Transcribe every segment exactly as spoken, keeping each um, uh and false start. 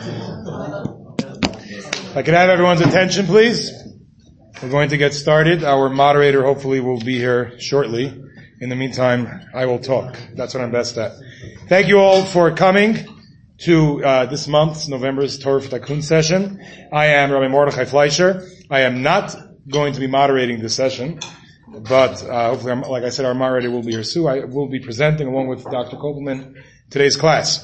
If I could have everyone's attention, please. We're going to get started. Our moderator hopefully will be here shortly. In the meantime, I will talk. That's what I'm best at. Thank you all for coming to uh, this month's November's Torah for Tikkun session. I am Rabbi Mordechai Fleischer. I am not going to be moderating this session, but uh, hopefully, I'm, like I said, our moderator will be here soon. I will be presenting along with Doctor Kopelman today's class.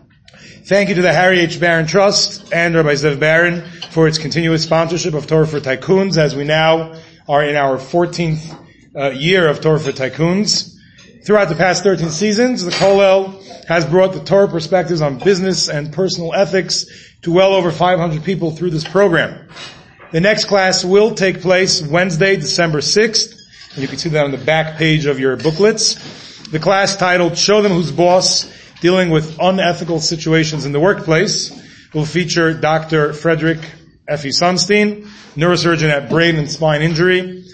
Thank you to the Harry H. Barron Trust and Rabbi Zev Barron for its continuous sponsorship of Torah for Tycoons, as we now are in our fourteenth uh, year of Torah for Tycoons. Throughout the past thirteen seasons, the Kollel has brought the Torah perspectives on business and personal ethics to well over five hundred people through this program. The next class will take place Wednesday, December sixth, and you can see that on the back page of your booklets. The class titled Show Them Who's Boss, Dealing with Unethical Situations in the Workplace, will feature Doctor Frederick Effie Sunstein, neurosurgeon at Brain and Spine Injury,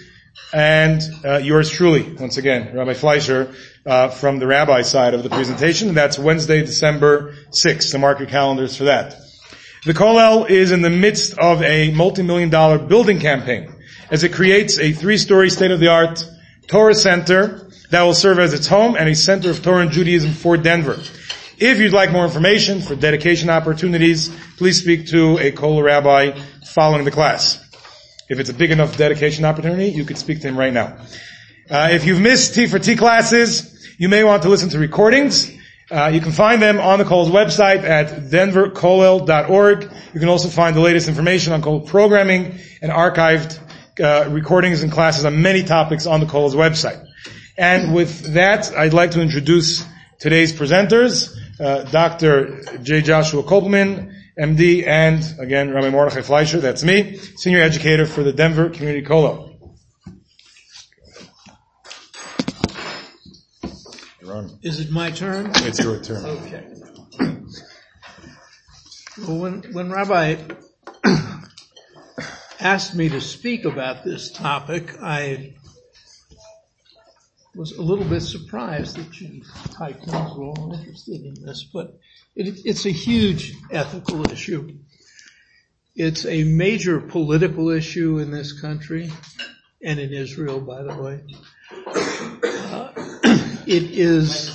and uh, yours truly, once again, Rabbi Fleischer, uh, from the rabbi side of the presentation. That's Wednesday, December sixth. So mark your calendars for that. The Kollel is in the midst of a multi-million dollar building campaign as it creates a three-story state-of-the-art Torah center that will serve as its home and a center of Torah and Judaism for Denver. If you'd like more information for dedication opportunities, please speak to a Kollel rabbi following the class. If it's a big enough dedication opportunity, you could speak to him right now. Uh, if you've missed T for T classes, you may want to listen to recordings. Uh, you can find them on the Kollel's website at denver kollel dot org. You can also find the latest information on Kollel programming and archived uh, recordings and classes on many topics on the Kollel's website. And with that, I'd like to introduce today's presenters, uh, Doctor J. Joshua Kopelman, M D, and again, Rabbi Mordechai Fleischer, that's me, senior educator for the Denver Community Kollel. Is it my turn? It's your turn. Okay. Well, when, when Rabbi asked me to speak about this topic, I was a little bit surprised that you tycoons were all interested in this, but it, it's a huge ethical issue. It's a major political issue in this country, and in Israel, by the way. Uh, it is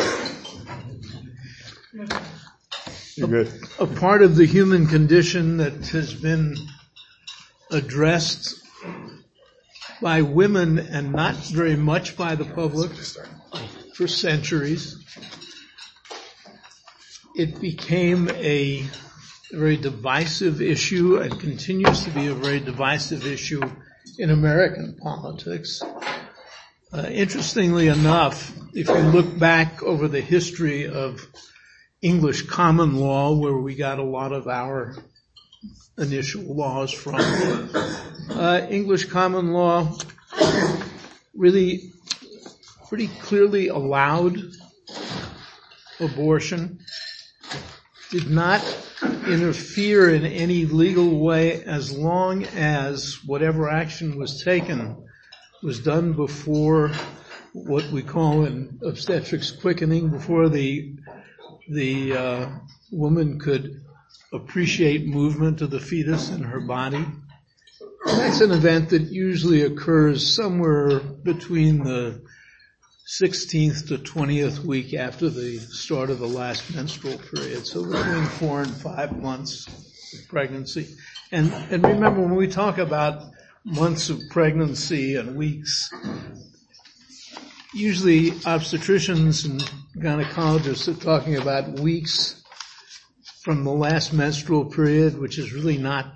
You're good. A, a part of the human condition that has been addressed by women and not very much by the public for centuries. It became a very divisive issue and continues to be a very divisive issue in American politics. Uh, interestingly enough, if you look back over the history of English common law, where we got a lot of our initial laws from, uh, English common law really pretty clearly allowed abortion, did not interfere in any legal way as long as whatever action was taken was done before what we call in obstetrics quickening, before the the uh, woman could appreciate movement of the fetus in her body. And that's an event that usually occurs somewhere between the sixteenth to twentieth week after the start of the last menstrual period. So between four and five months of pregnancy. And, and remember, when we talk about months of pregnancy and weeks, usually obstetricians and gynecologists are talking about weeks from the last menstrual period, which is really not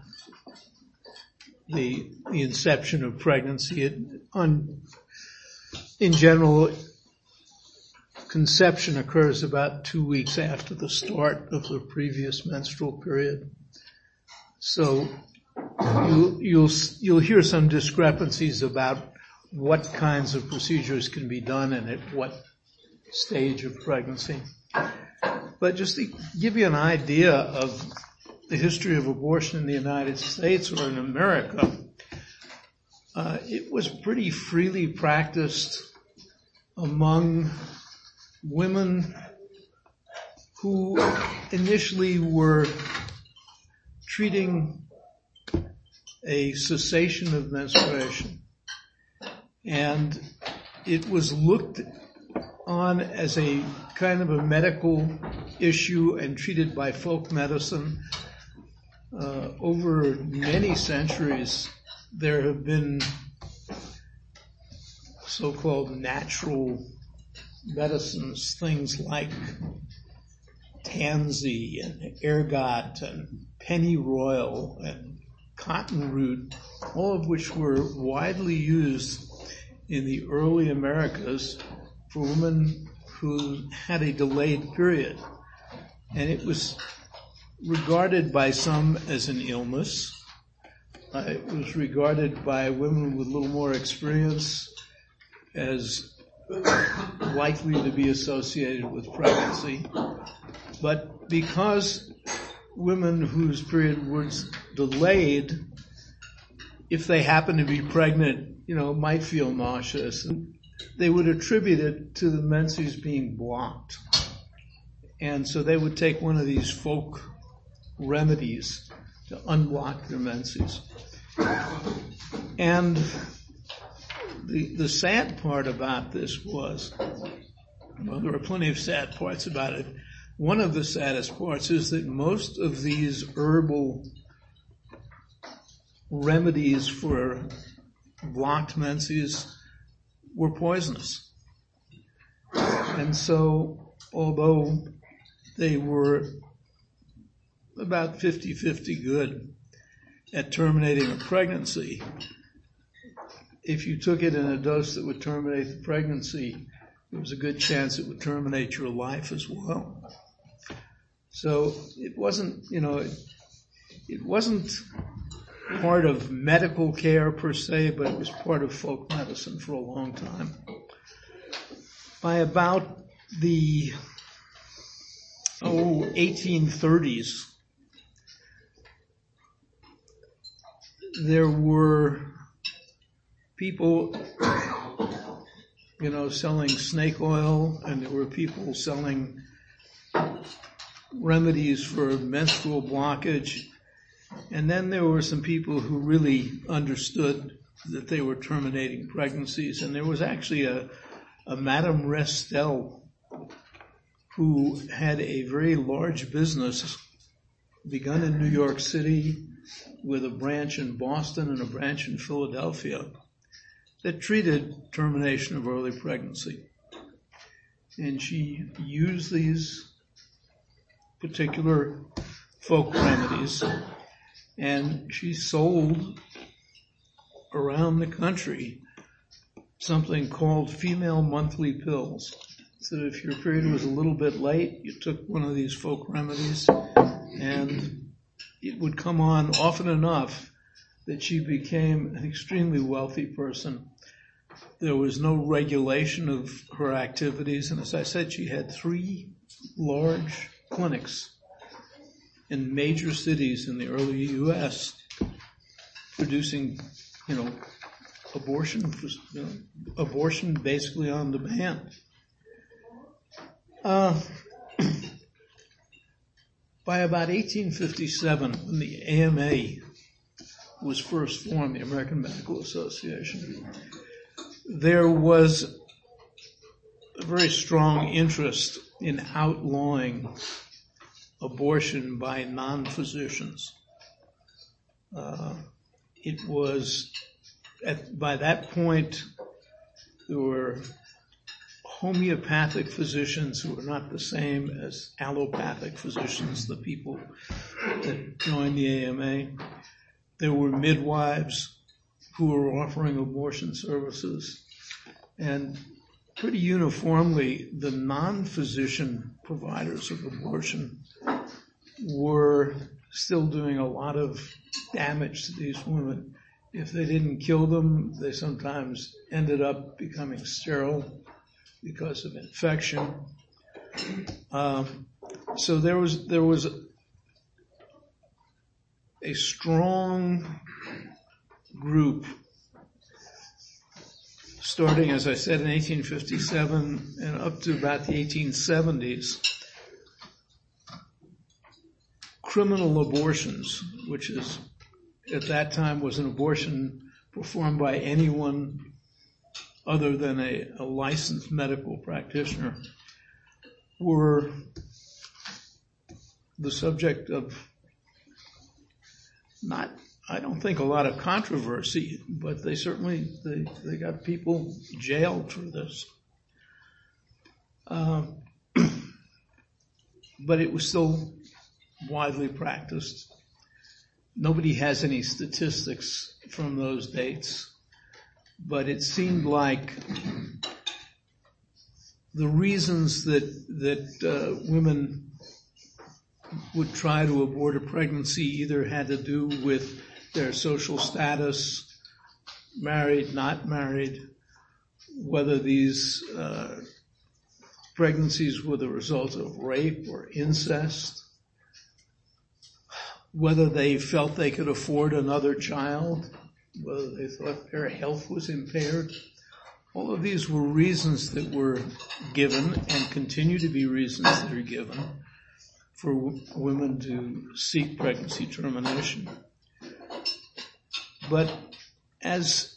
the, the inception of pregnancy. It, on, in general, conception occurs about two weeks after the start of the previous menstrual period. So you'll, you'll, you'll hear some discrepancies about what kinds of procedures can be done and at what stage of pregnancy. But just to give you an idea of the history of abortion in the United States or in America, uh, it was pretty freely practiced among women who initially were treating a cessation of menstruation. And it was looked on as a kind of a medical issue and treated by folk medicine. Uh, over many centuries, there have been so-called natural medicines, things like tansy and ergot and pennyroyal and cotton root, all of which were widely used in the early Americas for women who had a delayed period. And it was regarded by some as an illness. Uh, it was regarded by women with a little more experience as likely to be associated with pregnancy. But because women whose period was delayed, if they happened to be pregnant, you know, might feel nauseous, and they would attribute it to the menses being blocked. And so they would take one of these folk remedies to unblock their menses. And the the sad part about this was, well, there are plenty of sad parts about it. One of the saddest parts is that most of these herbal remedies for blocked menses were poisonous. And so, although they were about fifty-fifty good at terminating a pregnancy, if you took it in a dose that would terminate the pregnancy, there was a good chance it would terminate your life as well. So it wasn't, you know, it, it wasn't part of medical care per se, but it was part of folk medicine for a long time. By about the oh, eighteen thirties, there were people, you know, selling snake oil, and there were people selling remedies for menstrual blockage. And then there were some people who really understood that they were terminating pregnancies. And there was actually a, a Madame Restel who had a very large business begun in New York City with a branch in Boston and a branch in Philadelphia that treated termination of early pregnancy. And she used these particular folk remedies, and she sold around the country something called female monthly pills. So if your period was a little bit late, you took one of these folk remedies, and it would come on often enough that she became an extremely wealthy person. There was no regulation of her activities, and as I said, she had three large clinics in major cities in the early U S producing, you know, abortion, you know, abortion basically on demand. Uh, by about eighteen fifty-seven, when the A M A was first formed, the American Medical Association, there was a very strong interest in outlawing abortion by non-physicians. Uh, it was, at, by that point, there were homeopathic physicians who were not the same as allopathic physicians, the people that joined the A M A. There were midwives who were offering abortion services. And pretty uniformly, the non-physician providers of abortion were still doing a lot of damage to these women. If they didn't kill them, they sometimes ended up becoming sterile because of infection. Um, so there was there was a strong group starting, as I said, in eighteen fifty-seven and up to about the eighteen seventies, criminal abortions, which is at that time was an abortion performed by anyone other than a, a licensed medical practitioner, were the subject of not, I don't think, a lot of controversy, but they certainly, they, they got people jailed for this. Uh, but it was still widely practiced. Nobody has any statistics from those dates, but it seemed like the reasons that that uh, women would try to abort a pregnancy either had to do with their social status, married, not married, whether these uh, pregnancies were the result of rape or incest, whether they felt they could afford another child, whether they thought their health was impaired. All of these were reasons that were given and continue to be reasons that are given for w- women to seek pregnancy termination. But as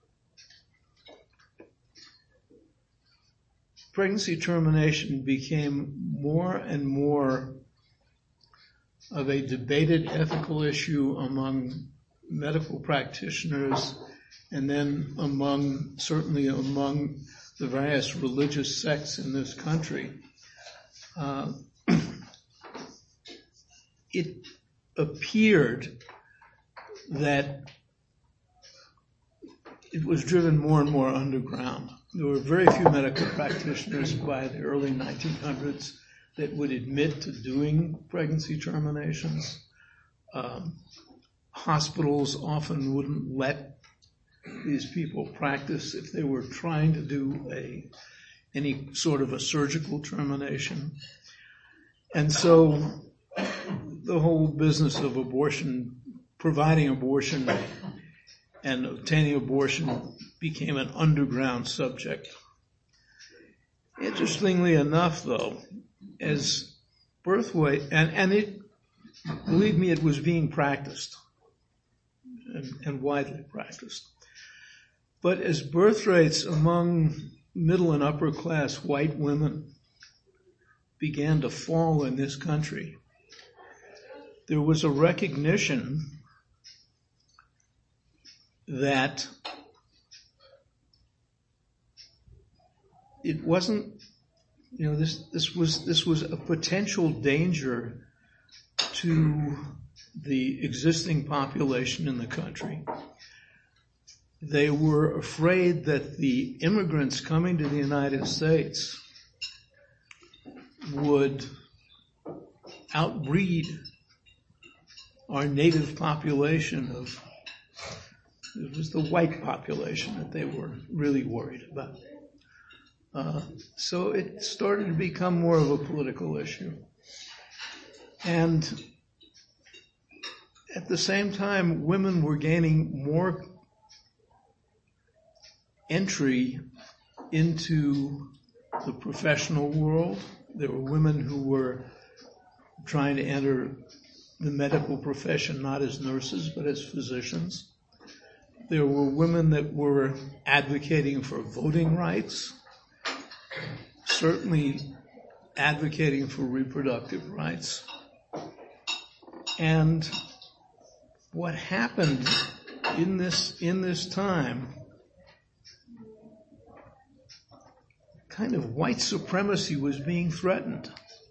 pregnancy termination became more and more of a debated ethical issue among medical practitioners, and then among, certainly among the various religious sects in this country, uh, it appeared that it was driven more and more underground. There were very few medical practitioners by the early nineteen hundreds that would admit to doing pregnancy terminations. Um, hospitals often wouldn't let these people practice if they were trying to do a any sort of a surgical termination. And so the whole business of abortion, providing abortion and obtaining abortion, became an underground subject. Interestingly enough, though, as birth weight, and, and it, believe me, it was being practiced and, and widely practiced. But as birth rates among middle and upper class white women began to fall in this country, there was a recognition that it wasn't, you know, this, this was, this was a potential danger to the existing population in the country. They were afraid that the immigrants coming to the United States would outbreed our native population of, it was the white population that they were really worried about. Uh, so it started to become more of a political issue. And at the same time, women were gaining more entry into the professional world. There were women who were trying to enter the medical profession not as nurses but as physicians. There were women that were advocating for voting rights, certainly advocating for reproductive rights. And what happened in this in this time, kind of white supremacy was being threatened.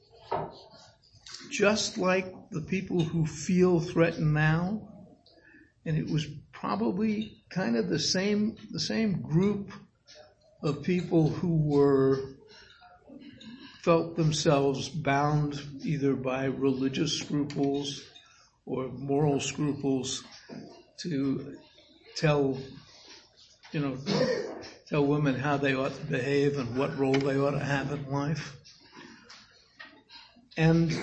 Just like the people who feel threatened now, and it was probably kind of the same the same group of people who were felt themselves bound either by religious scruples or moral scruples to tell, you know, tell women how they ought to behave and what role they ought to have in life. And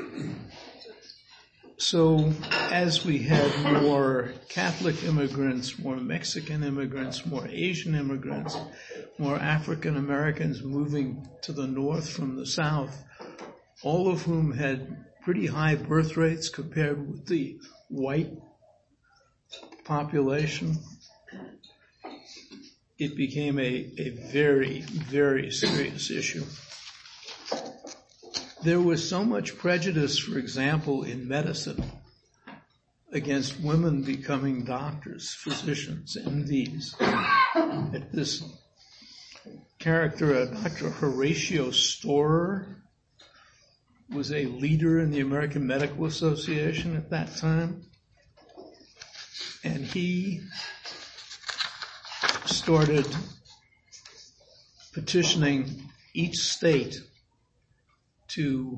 so as we had more Catholic immigrants, more Mexican immigrants, more Asian immigrants, more African Americans moving to the north from the south, all of whom had pretty high birth rates compared with the white population, it became a, a very, very serious issue. There was so much prejudice, for example, in medicine against women becoming doctors, physicians, M Ds. That this character, uh, Doctor Horatio Storer, was a leader in the American Medical Association at that time. And he started petitioning each state to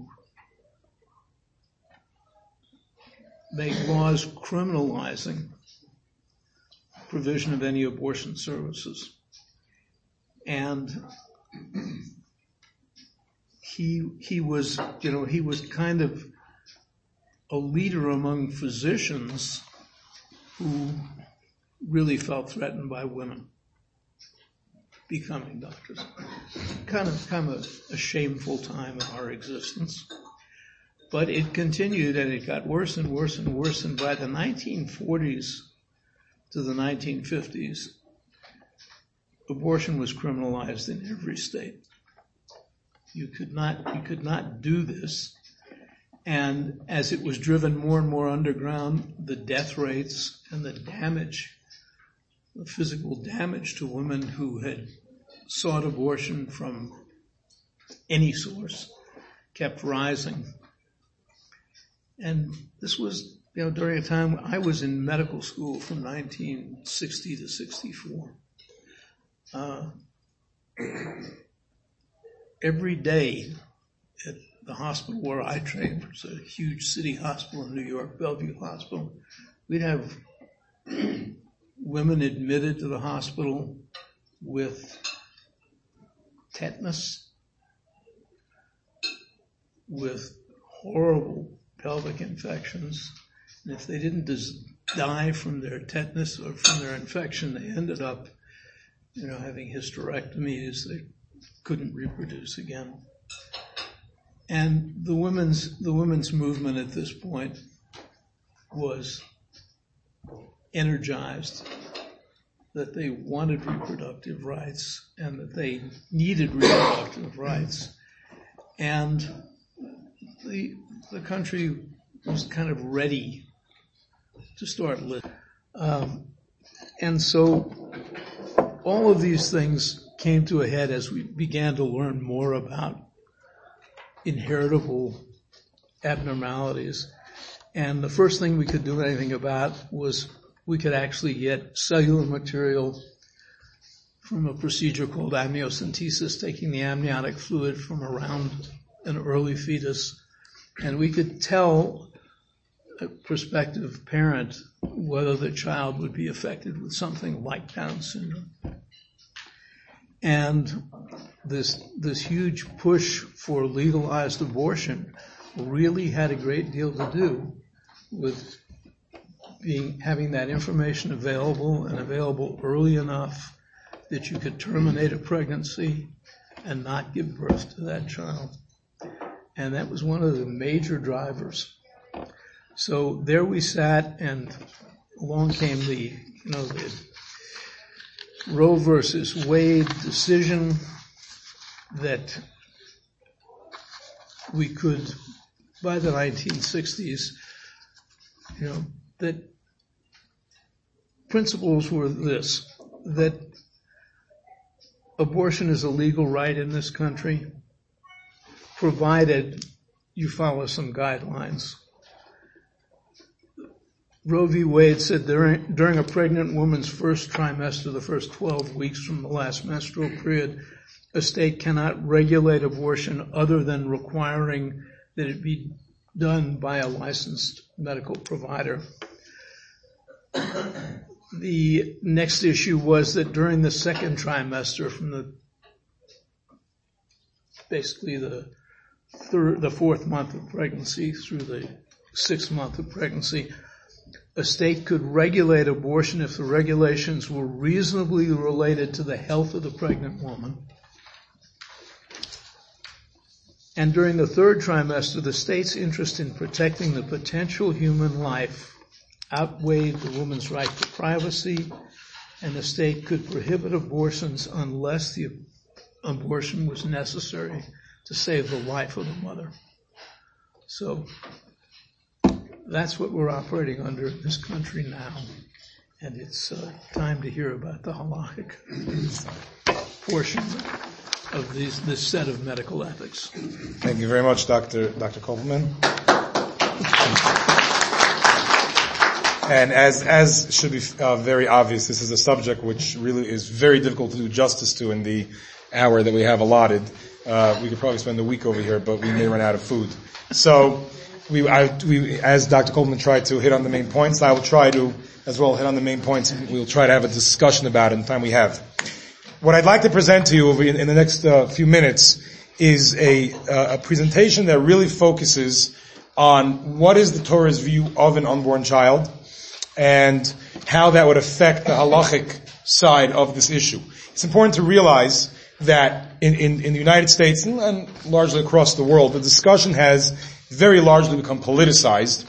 make laws criminalizing provision of any abortion services. And he he was, you know, he was kind of a leader among physicians who really felt threatened by women becoming doctors. Kind of, kind of a, a shameful time in our existence. But it continued, and it got worse and worse and worse. And by the nineteen forties to the nineteen fifties, abortion was criminalized in every state. You could not, you could not do this. And as it was driven more and more underground, the death rates and the damage, the physical damage to women who had sought abortion from any source kept rising. And this was, you know, during a time I was in medical school from nineteen sixty to sixty-four. Uh, every day at the hospital where I trained, it was a huge city hospital in New York, Bellevue Hospital, we'd have women admitted to the hospital with tetanus, with horrible pelvic infections, and if they didn't dis- die from their tetanus or from their infection, they ended up, you know, having hysterectomies. They couldn't reproduce again. And the women's the women's movement at this point was energized that they wanted reproductive rights and that they needed reproductive rights. And the the country was kind of ready to start living. Um, and so all of these things came to a head as we began to learn more about inheritable abnormalities. And the first thing we could do anything about was we could actually get cellular material from a procedure called amniocentesis, taking the amniotic fluid from around an early fetus. And we could tell a prospective parent whether the child would be affected with something like Down syndrome. And this this huge push for legalized abortion really had a great deal to do with being having that information available and available early enough that you could terminate a pregnancy and not give birth to that child. And that was one of the major drivers. So there we sat, and along came the, you know, the Roe versus Wade decision that we could, by the nineteen sixties, you know, that principles were this, that abortion is a legal right in this country, provided you follow some guidelines. Roe v. Wade said during, during a pregnant woman's first trimester, the first twelve weeks from the last menstrual period, a state cannot regulate abortion other than requiring that it be done by a licensed medical provider. The next issue was that during the second trimester, from the basically the third, the fourth month of pregnancy through the sixth month of pregnancy, a state could regulate abortion if the regulations were reasonably related to the health of the pregnant woman And during the third trimester, the state's interest in protecting the potential human life outweighed the woman's right to privacy, and the state could prohibit abortions unless the abortion was necessary to save the life of the mother. So that's what we're operating under in this country now. And it's uh, time to hear about the halachic portion of these, this set of medical ethics. Thank you very much, Doctor Doctor Kopelman. And as as should be uh, very obvious, this is a subject which really is very difficult to do justice to in the hour that we have allotted. Uh, we could probably spend a week over here, but we may run out of food. So, we, I, we, as Doctor Kopelman tried to hit on the main points, I will try to as well hit on the main points. We'll try to have a discussion about it in the time we have. What I'd like to present to you over in, in the next uh, few minutes is a, uh, a presentation that really focuses on what is the Torah's view of an unborn child and how that would affect the halachic side of this issue. It's important to realize that in, in, in the United States and, and largely across the world, the discussion has very largely become politicized,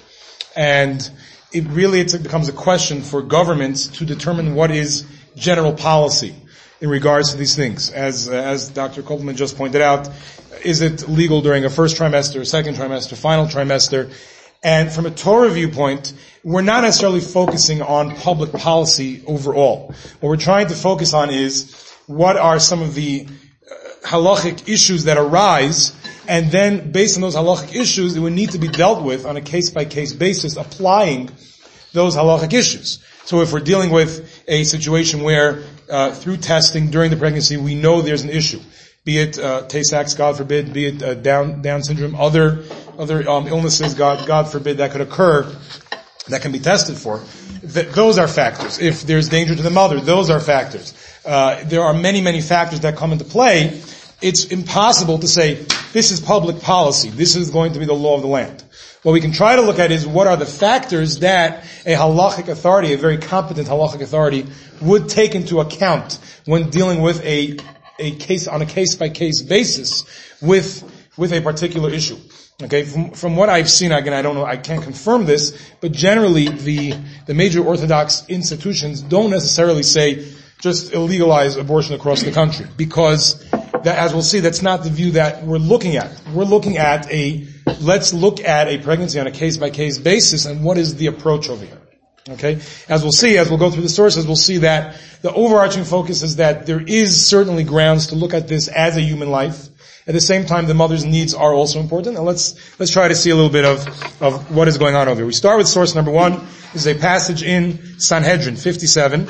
and it really it becomes a question for governments to determine what is general policy in regards to these things. As, uh, as Doctor Kopelman just pointed out, is it legal during a first trimester, second trimester, final trimester? And from a Torah viewpoint, we're not necessarily focusing on public policy overall. What we're trying to focus on is what are some of the uh, halachic issues that arise, and then based on those halachic issues, it would need to be dealt with on a case-by-case basis, applying those halachic issues. So if we're dealing with a situation where uh, through testing during the pregnancy we know there's an issue, be it uh, Tay-Sachs, God forbid, be it uh, Down Down syndrome, other other um, illnesses, God God forbid, that could occur, that can be tested for. Th- those are factors. If there's danger to the mother, those are factors. Uh, there are many many factors that come into play. It's impossible to say this is public policy, this is going to be the law of the land. What we can try to look at is what are the factors that a halachic authority, a very competent halachic authority, would take into account when dealing with a a case on a case-by-case basis with with a particular issue. Okay, from, from what I've seen, again, I don't know, I can't confirm this, but generally the the major Orthodox institutions don't necessarily say just illegalize abortion across the country, because that, as we'll see, that's not the view that we're looking at. We're looking at a let's look at a pregnancy on a case-by-case basis, and what is the approach over here. Okay? As we'll see, as we'll go through the sources, we'll see that the overarching focus is that there is certainly grounds to look at this as a human life. At the same time, the mother's needs are also important. And let's, let's try to see a little bit of, of what is going on over here. We start with source number one. This is a passage in Sanhedrin fifty-seven.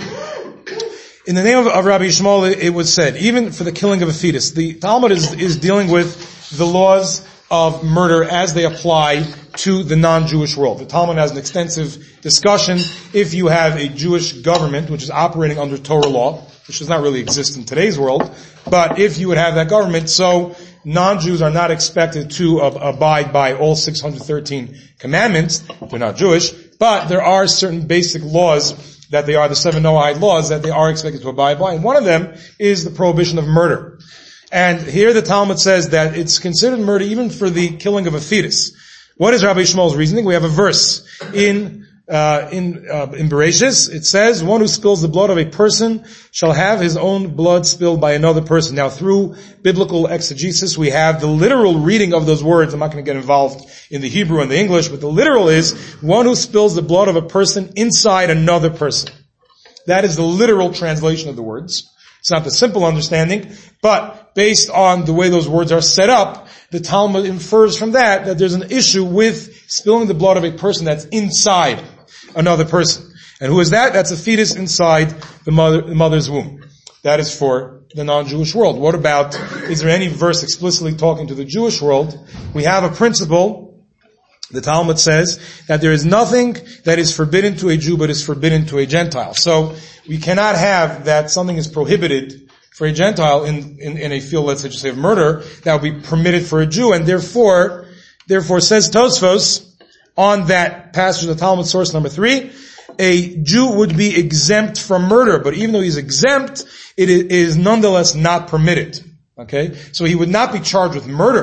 In the name of, of Rabbi Yishmael, it, it was said, even for the killing of a fetus, the Talmud is, is dealing with the laws of murder as they apply to the non-Jewish world. The Talmud has an extensive discussion. If you have a Jewish government which is operating under Torah law, which does not really exist in today's world, but if you would have that government, so non-Jews are not expected to ab- abide by all six hundred thirteen commandments. They're not Jewish, but there are certain basic laws that they are the seven Noahide laws that they are expected to abide by, and one of them is the prohibition of murder. And here the Talmud says that it's considered murder even for the killing of a fetus. What is Rabbi Yishmael's reasoning? We have a verse in uh in uh, in Bereshis. It says, "One who spills the blood of a person shall have his own blood spilled by another person." Now, through biblical exegesis, we have the literal reading of those words. I'm not going to get involved in the Hebrew and the English, but the literal is, "One who spills the blood of a person inside another person." That is the literal translation of the words. It's not the simple understanding, but based on the way those words are set up, the Talmud infers from that that there's an issue with spilling the blood of a person that's inside another person. And who is that? That's a fetus inside the mother, the mother's womb. That is for the non-Jewish world. What about, is there any verse explicitly talking to the Jewish world? We have a principle. The Talmud says that there is nothing that is forbidden to a Jew but is forbidden to a Gentile. So we cannot have that something is prohibited for a Gentile in, in, in a field, let's say, just say of murder, that would be permitted for a Jew, and therefore, therefore says Tosfos, on that passage of the Talmud, source number three, a Jew would be exempt from murder, but even though he's exempt, it is nonetheless not permitted. Okay? So he would not be charged with murder,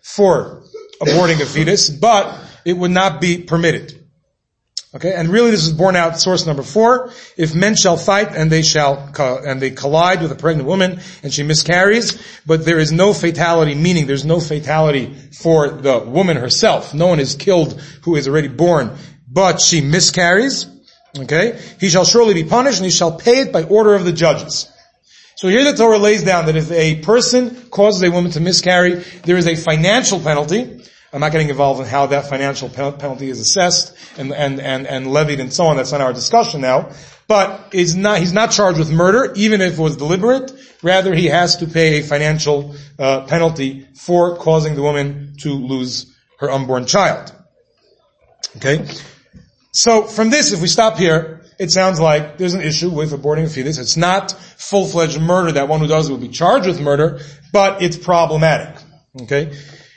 for aborting a fetus, but it would not be permitted. Okay, and really this is borne out source number four. If men shall fight and they shall, co- and they collide with a pregnant woman and she miscarries, but there is no fatality, meaning there's no fatality for the woman herself. No one is killed who is already born, but she miscarries. Okay, he shall surely be punished and he shall pay it by order of the judges. So here the Torah lays down that if a person causes a woman to miscarry, there is a financial penalty. I'm not getting involved in how that financial penalty is assessed and, and, and, and levied and so on. That's not our discussion now. But it's not, he's not charged with murder, even if it was deliberate. Rather, he has to pay a financial uh, penalty for causing the woman to lose her unborn child. Okay? So from this, if we stop here, it sounds like there's an issue with aborting a fetus. It's not full-fledged murder that one who does it would be charged with murder, but it's problematic. Okay?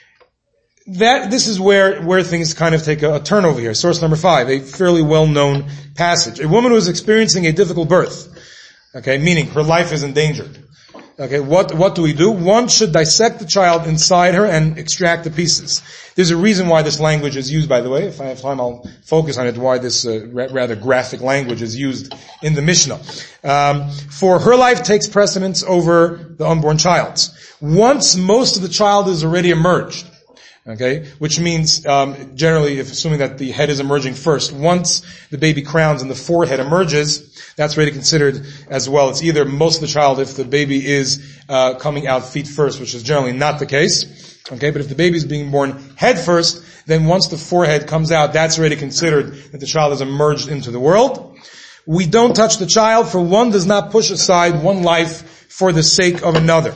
That, this is where, where things kind of take a, a turn over here. Source number five, a fairly well-known passage. A woman who is experiencing a difficult birth, okay, meaning her life is endangered. Okay, what, what do we do? One should dissect the child inside her and extract the pieces. There's a reason why this language is used, by the way. If I have time, I'll focus on it, why this uh, ra- rather graphic language is used in the Mishnah. Um, for her life takes precedence over the unborn child's. Once most of the child is already emerged, okay, which means um, generally, if assuming that the head is emerging first, once the baby crowns and the forehead emerges, that's already considered as well. It's either most of the child if the baby is uh, coming out feet first, which is generally not the case. Okay, but if the baby is being born head first, then once the forehead comes out, that's already considered that the child has emerged into the world. We don't touch the child, for one does not push aside one life for the sake of another.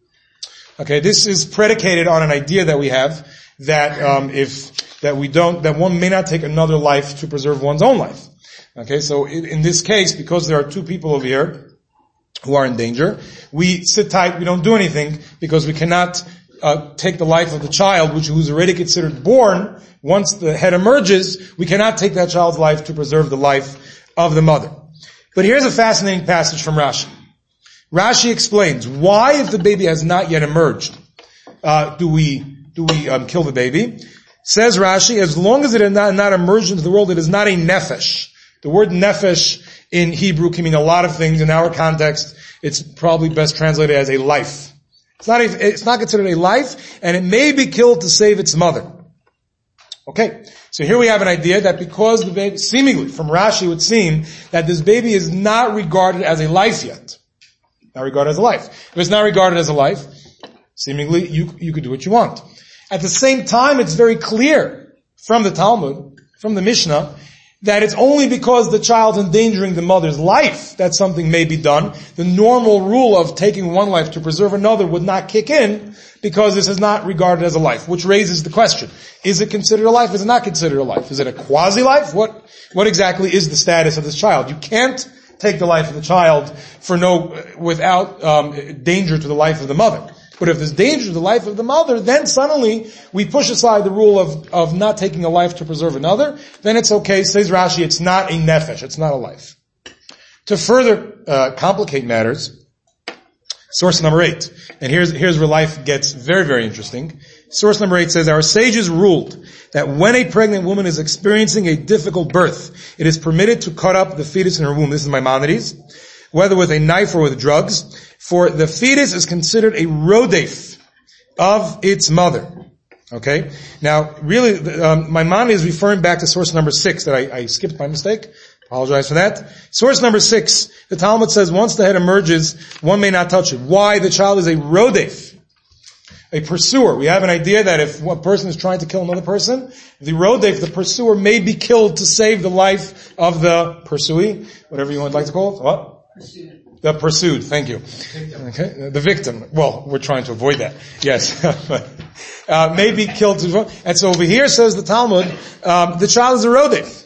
Okay, this is predicated on an idea that we have that um, if that we don't that one may not take another life to preserve one's own life. Okay, so in, in this case, because there are two people over here who are in danger, we sit tight, we don't do anything, because we cannot uh, take the life of the child, which who's already considered born. Once the head emerges, we cannot take that child's life to preserve the life of the mother. But here's a fascinating passage from Rashi. Rashi explains why, if the baby has not yet emerged, uh, do we do we um, kill the baby? Says Rashi, as long as it has not, not emerged into the world, it is not a nefesh. The word nefesh in Hebrew can mean a lot of things. In our context, it's probably best translated as a life. It's not a, it's not considered a life, and it may be killed to save its mother. Okay, so here we have an idea that because the baby, seemingly from Rashi it would seem that this baby is not regarded as a life yet. Not regarded as a life. If it's not regarded as a life, seemingly you, you could do what you want. At the same time, it's very clear from the Talmud, from the Mishnah, that it's only because the child's endangering the mother's life that something may be done. The normal rule of taking one life to preserve another would not kick in because this is not regarded as a life, which raises the question, is it considered a life? Is it not considered a life? Is it a quasi-life? What, what exactly is the status of this child? You can't take the life of the child for no, without um, danger to the life of the mother. But if there's danger to the life of the mother, then suddenly we push aside the rule of, of not taking a life to preserve another. Then it's okay. Says Rashi, it's not a nefesh. It's not a life. To further uh, complicate matters, source number eight. And here's, here's where life gets very, very interesting. Source number eight says, our sages ruled that when a pregnant woman is experiencing a difficult birth, it is permitted to cut up the fetus in her womb. This is Maimonides. Whether with a knife or with drugs, for the fetus is considered a rodef of its mother. Okay? Now, really, um, Maimonides is referring back to source number six that I, I skipped by mistake. Apologize for that. Source number six, the Talmud says once the head emerges, one may not touch it. Why? The child is a rodef, a pursuer. We have an idea that if one person is trying to kill another person, the rodef, the pursuer, may be killed to save the life of the pursuee, whatever you would like to call it. What? Pursued. The pursued, thank you. Okay, the victim. Well, we're trying to avoid that. Yes. uh, may be killed to, and so over here says the Talmud, um, the child is a rodef.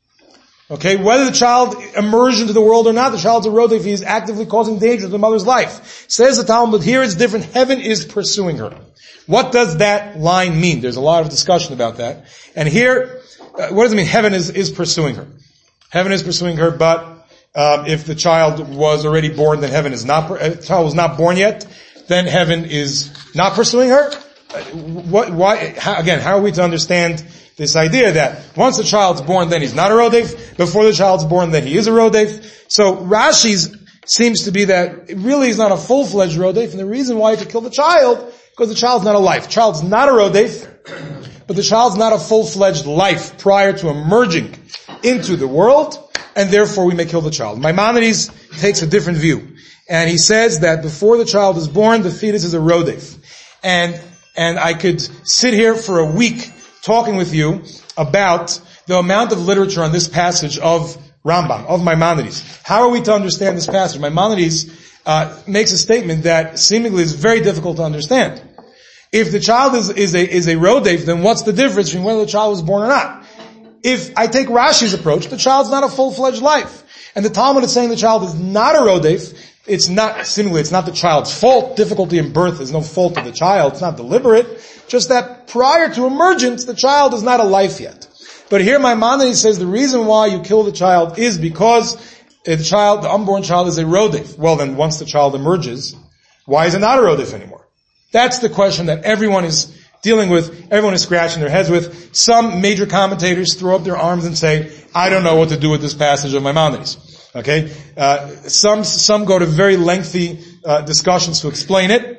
Okay, whether the child emerged into the world or not, the child's a rodef, he is actively causing danger to the mother's life. Says the Talmud, here it's different, heaven is pursuing her. What does that line mean? There's a lot of discussion about that. And here, uh, what does it mean, heaven is, is pursuing her? Heaven is pursuing her, but Um, if the child was already born, then heaven is not, uh, the child was not born yet, then heaven is not pursuing her? what, why, how, again, how are we to understand this idea that once the child's born, then he's not a rodef, before the child's born, then he is a rodef? So Rashi's seems to be that it really is not a full-fledged rodef, and the reason why to kill the child, because the child's not a life. The child's not a rodef, but the child's not a full-fledged life prior to emerging into the world, and therefore we may kill the child. Maimonides takes a different view, and he says that before the child is born, the fetus is a rodef. And, and I could sit here for a week talking with you about the amount of literature on this passage of Rambam, of Maimonides. How are we to understand this passage? Maimonides uh, makes a statement that seemingly is very difficult to understand. If the child is, is a, is a rodef, then what's the difference between whether the child was born or not? If I take Rashi's approach, the child's not a full-fledged life. And the Talmud is saying the child is not a rodef. It's not, seemingly, it's not the child's fault. Difficulty in birth is no fault of the child. It's not deliberate. Just that prior to emergence, the child is not a life yet. But here Maimonides says the reason why you kill the child is because the child, the unborn child is a rodef. Well then, once the child emerges, why is it not a rodef anymore? That's the question that everyone is dealing with, everyone is scratching their heads with. Some major commentators throw up their arms and say, I don't know what to do with this passage of Maimonides. Okay? Uh, some, some go to very lengthy, uh, discussions to explain it.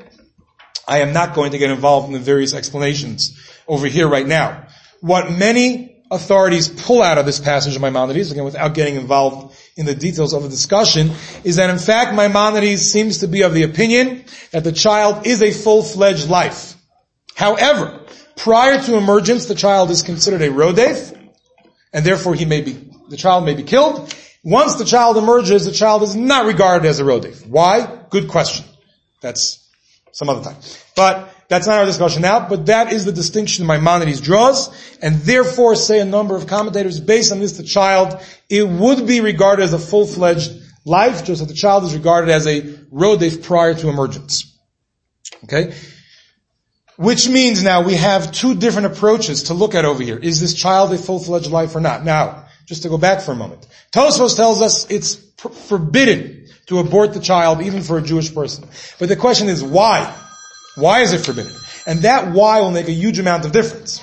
I am not going to get involved in the various explanations over here right now. What many authorities pull out of this passage of Maimonides, again without getting involved in the details of the discussion, is that in fact Maimonides seems to be of the opinion that the child is a full-fledged life. However, prior to emergence, the child is considered a rodef, and therefore he may be, the child may be killed. Once the child emerges, the child is not regarded as a rodef. Why? Good question. That's some other time. But that's not our discussion now, but that is the distinction Maimonides draws, and therefore say a number of commentators, based on this, the child, it would be regarded as a full-fledged life, just that the child is regarded as a rodef prior to emergence. Okay? Which means now we have two different approaches to look at over here. Is this child a full-fledged life or not? Now, just to go back for a moment. Tosfos tells us it's pr- forbidden to abort the child, even for a Jewish person. But the question is, why? Why is it forbidden? And that why will make a huge amount of difference.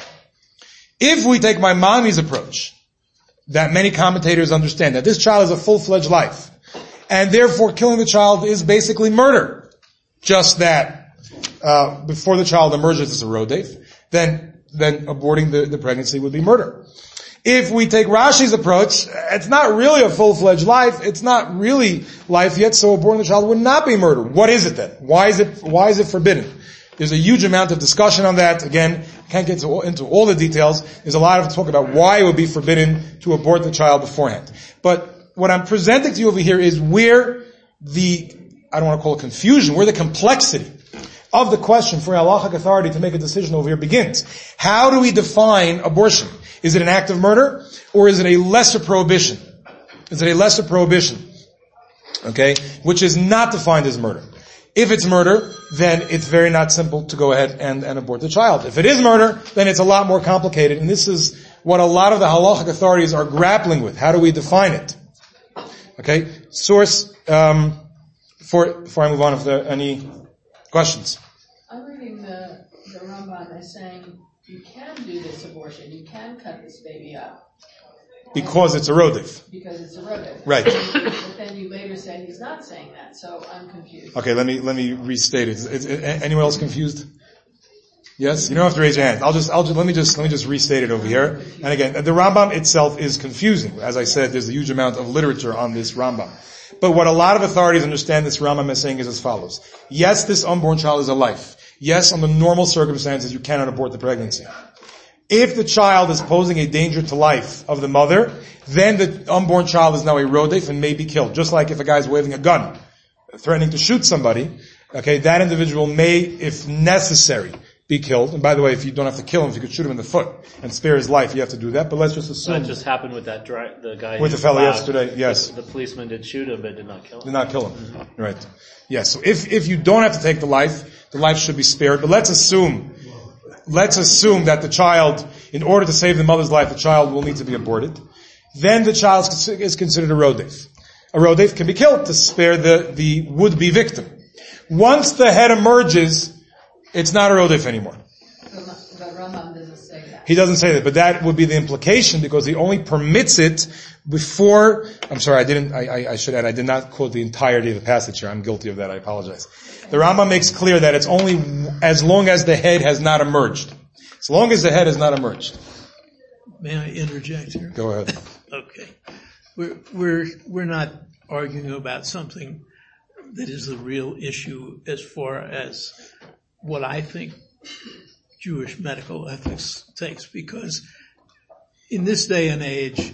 If we take Maimonides' approach, that many commentators understand, that this child is a full-fledged life, and therefore killing the child is basically murder, just that uh, before the child emerges as a rodef, then then aborting the, the pregnancy would be murder. If we take Rashi's approach, it's not really a full-fledged life, it's not really life yet, so aborting the child would not be murder. What is it then? Why is it, why is it forbidden? There's a huge amount of discussion on that. Again, can't get to, into all the details. There's a lot of talk about why it would be forbidden to abort the child beforehand. But what I'm presenting to you over here is where the, I don't want to call it confusion, where the complexity of the question for a halachic authority to make a decision over here begins. How do we define abortion? Is it an act of murder, or is it a lesser prohibition? Is it a lesser prohibition? Okay? Which is not defined as murder. If it's murder, then it's very not simple to go ahead and, and abort the child. If it is murder, then it's a lot more complicated, and this is what a lot of the halachic authorities are grappling with. How do we define it? Okay? Source, um, before, before I move on, if there are any questions. I'm reading the, the Rambam as saying you can do this abortion, you can cut this baby up. Because it's a rodef. Because it's a rodef. Right. But then you later say he's not saying that, so I'm confused. Okay, let me, let me restate it. Is, is, is anyone else confused? Yes? You don't have to raise your hand. I'll just, I'll just, let me just, let me just restate it over here. And again, the Rambam itself is confusing. As I said, there's a huge amount of literature on this Rambam. But what a lot of authorities understand this Rambam is saying is as follows. Yes, this unborn child is a life. Yes, under normal circumstances, you cannot abort the pregnancy. If the child is posing a danger to life of the mother, then the unborn child is now a rodef and may be killed. Just like if a guy is waving a gun, threatening to shoot somebody, okay, that individual may, if necessary, be killed. And by the way, if you don't have to kill him, if you could shoot him in the foot and spare his life, you have to do that. But let's just assume. That just happened with that dry, the guy. With the fellow yesterday, yes. The, the policeman did shoot him, but did not kill him. Did not kill him. Mm-hmm. Right. Yes. So if, if you don't have to take the life, the life should be spared. But let's assume, let's assume that the child, in order to save the mother's life, the child will need to be aborted. Then the child is considered a rodef. A rodef can be killed to spare the, the would-be victim. Once the head emerges, it's not a rodef anymore. But Rambam doesn't say that. He doesn't say that, but that would be the implication because he only permits it before, I'm sorry, I didn't, I, I, I should add, I did not quote the entirety of the passage here. I'm guilty of that. I apologize. The Rambam makes clear that it's only as long as the head has not emerged. As long as the head has not emerged. May I interject here? Go ahead. Okay. We're, we're, we're not arguing about something that is the real issue as far as what I think Jewish medical ethics takes, because in this day and age,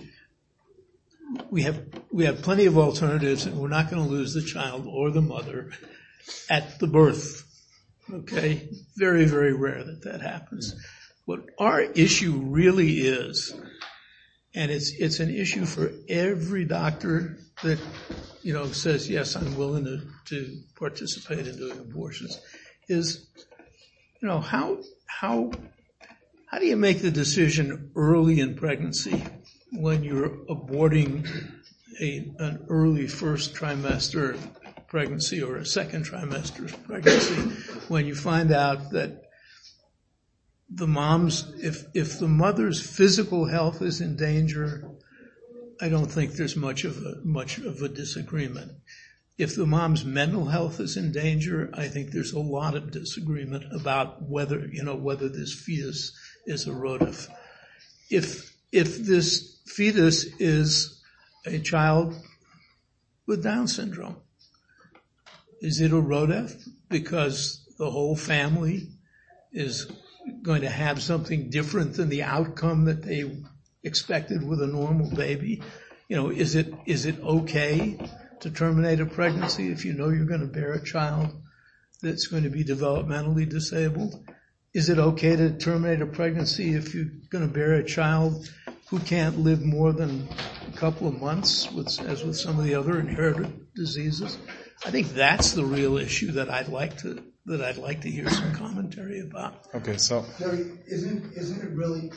we have, we have plenty of alternatives and we're not going to lose the child or the mother at the birth. Okay? Very, very rare that that happens. What our issue really is, and it's, it's an issue for every doctor that, you know, says, yes, I'm willing to, to participate in doing abortions, is, you know, how, how, how do you make the decision early in pregnancy when you're aborting a, an early first trimester pregnancy or a second trimester pregnancy when you find out that the mom's, if, if the mother's physical health is in danger, I don't think there's much of a, much of a disagreement. If the mom's mental health is in danger, I think there's a lot of disagreement about whether, you know, whether this fetus is a rodef. If, if this fetus is a child with Down syndrome, is it a rodef because the whole family is going to have something different than the outcome that they expected with a normal baby? You know, is it, is it okay to terminate a pregnancy if you know you're going to bear a child that's going to be developmentally disabled? Is it okay to terminate a pregnancy if you're going to bear a child who can't live more than a couple of months, with, as with some of the other inherited diseases? I think that's the real issue that I'd like to that I'd like to hear some commentary about. Okay, so Jerry, isn't isn't it really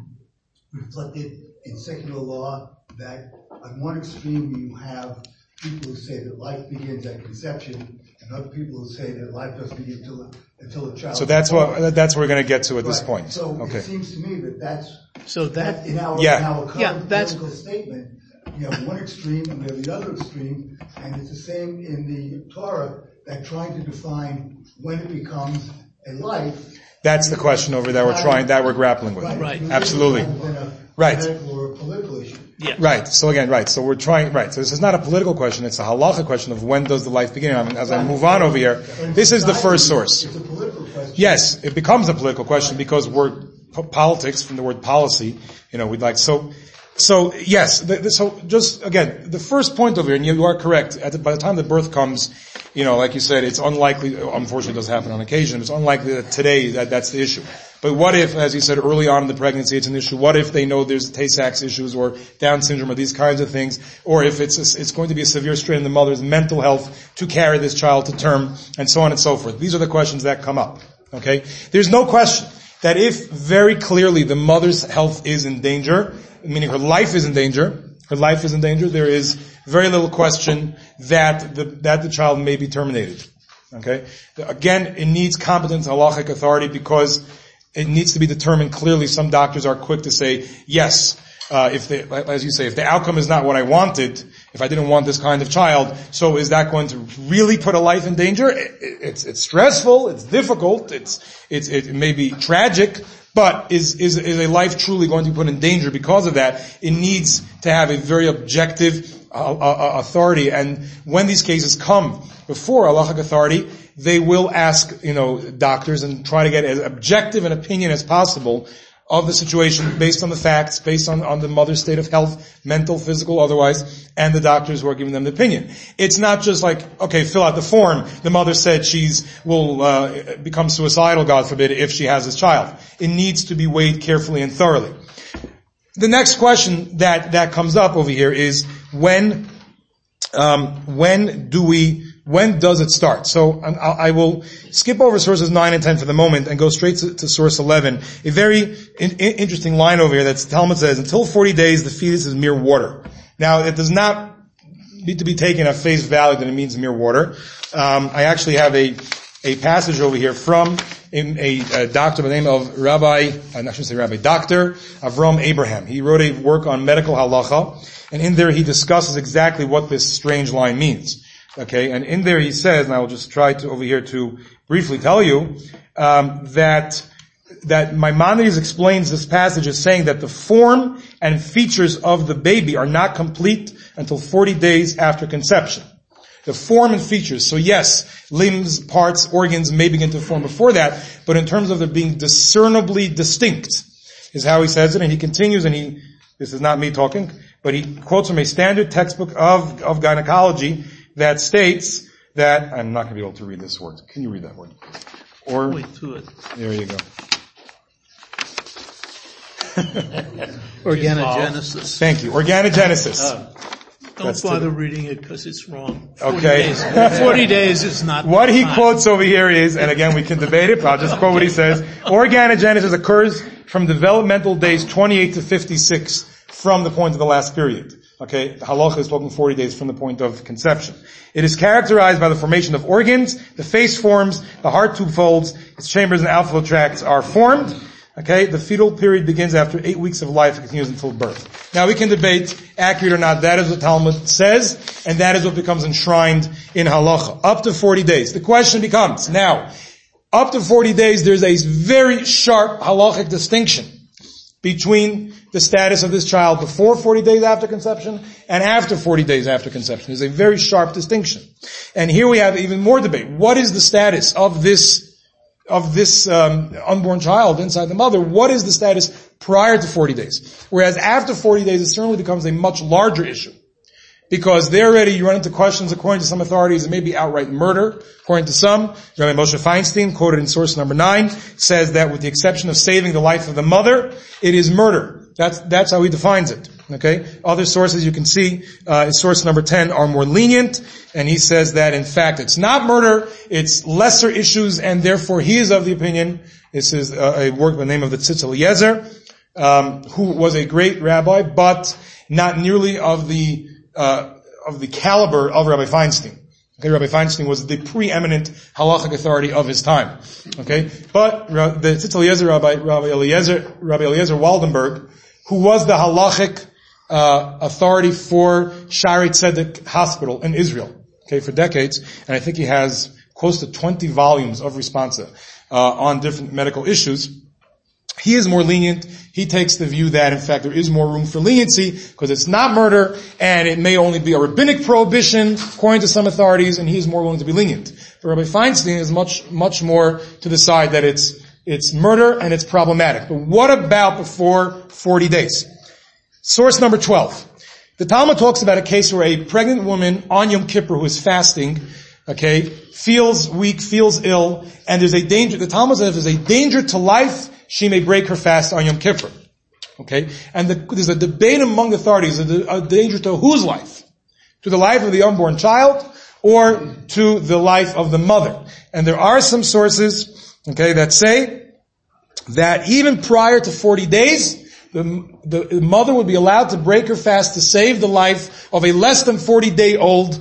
reflected in secular law that on one extreme you have people who say that life begins at conception, and other people who say that life doesn't begin until until a child. So that's what that's what we're going to get to at this Right. point. So okay. it seems to me that that's So that, in our Yeah. in our current Yeah, that's- political statement. You have one extreme and we have the other extreme, and it's the same in the Torah that trying to define when it becomes a life. That's the question over that we're trying, that we're grappling with. Right. Absolutely. Rather than a Right. medical or a political issue. yeah. Right. So again, right. So we're trying, right. So this is not a political question. It's a halacha question of when does the life begin. I mean, as I move on over here, this is the first source. It's a political question. Yes, it becomes a political question because we're po- politics from the word policy. You know, we'd like, so, so yes, the, the, so just again, the first point over here, and you, you are correct, at the, by the time the birth comes, you know, like you said, it's unlikely, unfortunately it does happen on occasion, it's unlikely that today that that's the issue. But what if, as you said, early on in the pregnancy it's an issue? What if they know there's Tay-Sachs issues or Down syndrome or these kinds of things? Or if it's a, it's going to be a severe strain in the mother's mental health to carry this child to term, and so on and so forth. These are the questions that come up. Okay? There's no question that if very clearly the mother's health is in danger, meaning her life is in danger, her life is in danger, there is very little question that the, that the child may be terminated. Okay? Again, it needs competent halachic authority because it needs to be determined clearly. Some doctors are quick to say, yes, uh, if they, as you say, if the outcome is not what I wanted, if I didn't want this kind of child, so is that going to really put a life in danger? It, it's, it's stressful, it's difficult, it's, it's, it may be tragic, but is, is, is a life truly going to be put in danger because of that? It needs to have a very objective uh, uh, authority, and when these cases come before halachic authority, they will ask, you know, doctors and try to get as objective an opinion as possible of the situation based on the facts, based on, on the mother's state of health, mental, physical, otherwise, and the doctors who are giving them the opinion. It's not just like, okay, fill out the form. The mother said she's, will, uh, become suicidal, God forbid, if she has this child. It needs to be weighed carefully and thoroughly. The next question that, that comes up over here is when, um, when do we, when does it start? So I, I will skip over sources nine and ten for the moment and go straight to, to source eleven. A very in, in, interesting line over here that Talmud says, until forty days the fetus is mere water. Now it does not need to be taken at face value that it means mere water. Um, I actually have a a passage over here from a, a, a doctor by the name of Rabbi, I shouldn't say Rabbi, Doctor Avram Abraham. He wrote a work on medical halacha, and in there he discusses exactly what this strange line means. Okay, and in there he says, and I will just try to over here to briefly tell you, um, that that Maimonides explains this passage as saying that the form and features of the baby are not complete until forty days after conception. The form and features. So yes, limbs, parts, organs may begin to form before that, but in terms of them being discernibly distinct, is how he says it, and he continues, and he, this is not me talking, but he quotes from a standard textbook of, of gynecology that states that, I'm not going to be able to read this word. Can you read that word? Or, Wait to it. There you go. Organogenesis. Thank you. Organogenesis. Oh. Don't That's bother the, reading it because it's wrong. forty Okay. Days. forty days is not What he time. quotes over here is, and again we can debate it, but I'll just quote what he says. Organogenesis occurs from developmental days twenty-eight to fifty-six from the point of the last period. Okay, the halacha is talking forty days from the point of conception. It is characterized by the formation of organs, the face forms, the heart tube folds, its chambers and outflow tracts are formed. Okay, the fetal period begins after eight weeks of life and continues until birth. Now we can debate accurate or not. That is what Talmud says, and that is what becomes enshrined in halacha. Up to forty days. The question becomes, now, up to forty days, there's a very sharp halachic distinction between the status of this child before forty days after conception and after forty days after conception. There's a very sharp distinction. And here we have even more debate. What is the status of this of this um, unborn child inside the mother? What is the status prior to forty days? Whereas after forty days, it certainly becomes a much larger issue. Because there already you run into questions, according to some authorities, it may be outright murder. According to some, Rabbi Moshe Feinstein, quoted in source number nine, says that with the exception of saving the life of the mother, it is murder. That's, that's how he defines it. Okay? Other sources you can see, uh, in source number ten are more lenient, and he says that in fact it's not murder, it's lesser issues, and therefore he is of the opinion, this is a, a work by the name of the Tzitz Eliezer, um, who was a great rabbi, but not nearly of the Uh, of the caliber of Rabbi Feinstein. Okay, Rabbi Feinstein was the preeminent halachic authority of his time. Okay, but the Tzitz Eliezer Rabbi, Rabbi Eliezer, Rabbi Eliezer Waldenberg, who was the halachic uh, authority for Shaarei Tzedek Hospital in Israel, okay, for decades, and I think he has close to twenty volumes of responsa uh, on different medical issues. He is more lenient. He takes the view that, in fact, there is more room for leniency because it's not murder and it may only be a rabbinic prohibition, according to some authorities, and he is more willing to be lenient. But Rabbi Feinstein is much, much more to the side that it's, it's murder and it's problematic. But what about before forty days? Source number twelve. The Talmud talks about a case where a pregnant woman on Yom Kippur who is fasting, okay, feels weak, feels ill, and there's a danger, the Talmud says if there's a danger to life, she may break her fast on Yom Kippur. Okay? And the, there's a debate among the authorities, a, a danger to whose life? To the life of the unborn child or to the life of the mother? And there are some sources, okay, that say that even prior to forty days, the, the mother would be allowed to break her fast to save the life of a less than forty day old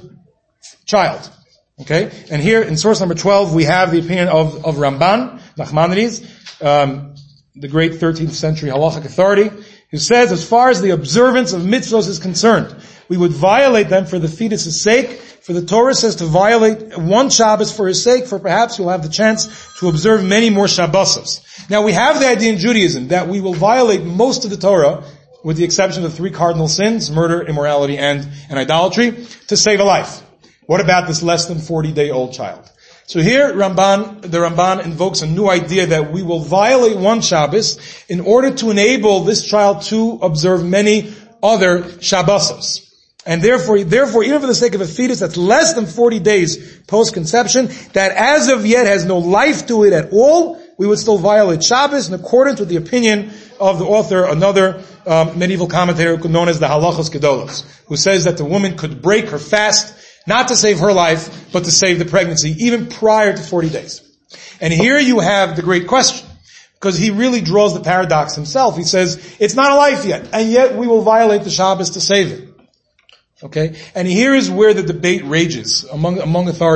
child. Okay? And here in source number twelve, we have the opinion of, of Ramban, Nachmanides, um, the great thirteenth century halachic authority, who says, as far as the observance of mitzvos is concerned, we would violate them for the fetus's sake, for the Torah says to violate one Shabbos for his sake, for perhaps you'll have the chance to observe many more Shabbosos. Now we have the idea in Judaism that we will violate most of the Torah, with the exception of the three cardinal sins, murder, immorality, and, and idolatry, to save a life. What about this less than forty day old child? So here, Ramban, the Ramban invokes a new idea that we will violate one Shabbos in order to enable this child to observe many other Shabbosos. And therefore, therefore, even for the sake of a fetus that's less than forty days post-conception, that as of yet has no life to it at all, we would still violate Shabbos in accordance with the opinion of the author, another um, medieval commentator known as the Halachos Gedolos, who says that the woman could break her fast not to save her life, but to save the pregnancy, even prior to forty days. And here you have the great question, because he really draws the paradox himself. He says, it's not a life yet, and yet we will violate the Shabbos to save it. Okay? And here is where the debate rages among, among authorities.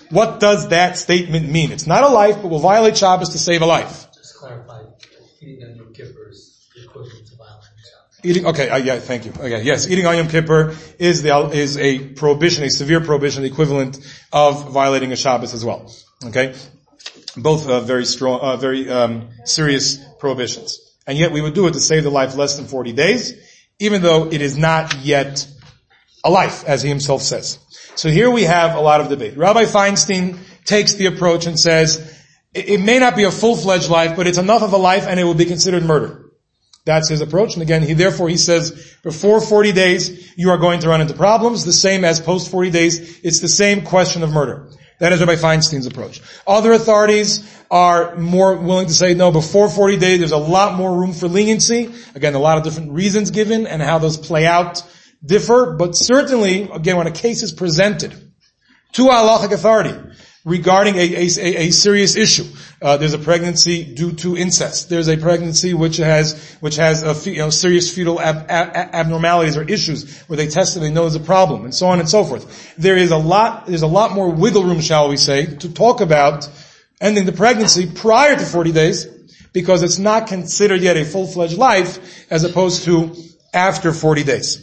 What does that statement mean? It's not a life, but will violate Shabbos to save a life. Just clarify, eating on Yom Kippur is the equivalent to violating Shabbos. Eating, okay, uh, yeah, thank you. Okay, yes, eating on Yom Kippur is the, is a prohibition, a severe prohibition, the equivalent of violating a Shabbos as well. Okay? Both uh, very strong, uh, very um, serious prohibitions. And yet we would do it to save the life less than forty days, even though it is not yet a life, as he himself says. So here we have a lot of debate. Rabbi Feinstein takes the approach and says, it, it may not be a full-fledged life, but it's enough of a life and it will be considered murder. That's his approach. And again, he, therefore he says, before forty days, you are going to run into problems, the same as post forty days. It's the same question of murder. That is Rabbi Feinstein's approach. Other authorities are more willing to say, no, before forty days, there's a lot more room for leniency. Again, a lot of different reasons given and how those play out differ. But certainly, again, when a case is presented to a halachic authority regarding a, a, a serious issue, uh, there's a pregnancy due to incest. There's a pregnancy which has, which has a, you know, serious fetal ab, ab, abnormalities or issues where they test it, they know there's a problem, and so on and so forth. There is a lot, there's a lot more wiggle room, shall we say, to talk about ending the pregnancy prior to forty days, because it's not considered yet a full-fledged life, as opposed to after forty days.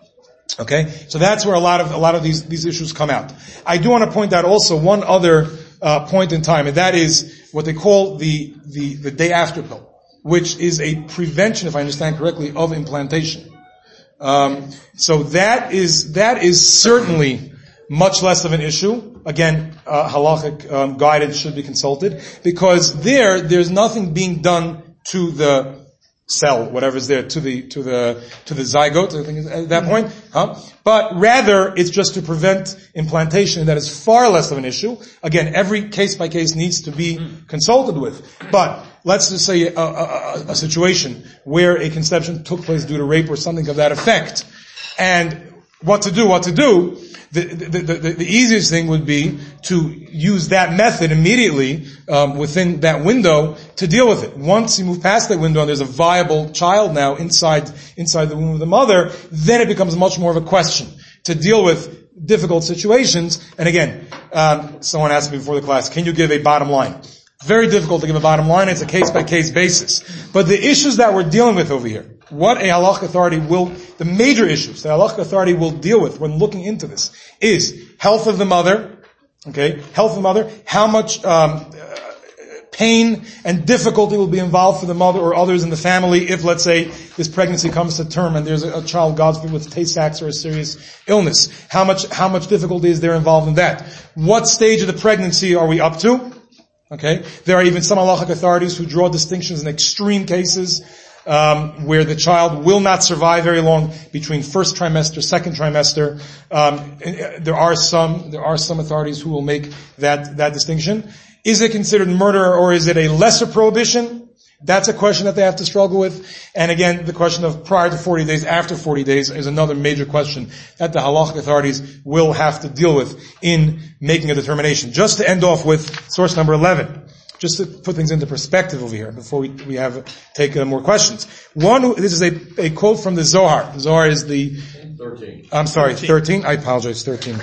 Okay? So that's where a lot of, a lot of these, these issues come out. I do want to point out also one other, uh, point in time, and that is what they call the, the, the day after pill, which is a prevention, if I understand correctly, of implantation. Um, so that is, that is certainly much less of an issue. Again, uh, halachic, um, guidance should be consulted, because there, there's nothing being done to the cell, whatever's there, to the, to the, to the zygote, I think at that point, huh? But rather, it's just to prevent implantation, and that is far less of an issue. Again, every case by case needs to be consulted with. But, let's just say a, a, a situation where a conception took place due to rape or something of that effect. And what to do, what to do, the, the, the, the, the easiest thing would be to use that method immediately um, within that window to deal with it. Once you move past that window and there's a viable child now inside inside the womb of the mother, then it becomes much more of a question to deal with difficult situations. And again, um, someone asked me before the class, can you give a bottom line? Very difficult to give a bottom line. It's a case-by-case basis. But the issues that we're dealing with over here, what a halachic authority will, the major issues that a halachic authority will deal with when looking into this is health of the mother, okay, health of the mother, how much um, pain and difficulty will be involved for the mother or others in the family if, let's say, this pregnancy comes to term and there's a, a child, God forbid, with Tay-Sachs or a serious illness. How much, how much difficulty is there involved in that? What stage of the pregnancy are we up to? Okay, there are even some halachic authorities who draw distinctions in extreme cases um, where the child will not survive very long between first trimester, second trimester. Um, there are some there are some authorities who will make that that distinction. Is it considered murder, or is it a lesser prohibition? That's a question that they have to struggle with. And again, the question of prior to forty days, after forty days is another major question that the halachic authorities will have to deal with in making a determination. Just to end off with source number eleven, just to put things into perspective over here before we, we have take uh, more questions. One, this is a, a quote from the Zohar. The Zohar is the thirteen. I'm sorry, thirteen. I apologize, thirteen.